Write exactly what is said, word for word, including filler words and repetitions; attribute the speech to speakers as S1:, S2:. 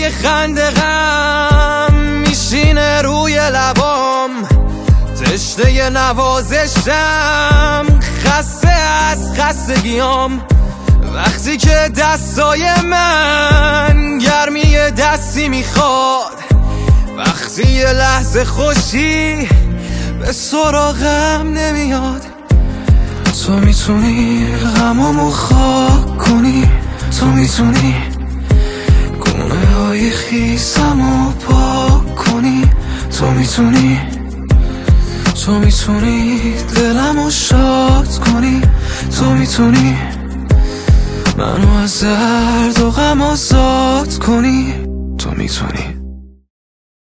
S1: صدای خنده غم میشینه روی لبام، تشنه نوازشم، خسته از خستگیام. وقتی که دستای من گرمی دستی میخواد، وقتی یه لحظه خوشی به سراغم نمیاد. تو میتونی غمامو خاک کنی، تو میتونی گونه های خیسمو پاک کنی، تو میتونی تو میتونی دلمو شاد کنی، تو میتونی منو از درد و غم آزاد کنی، تو میتونی.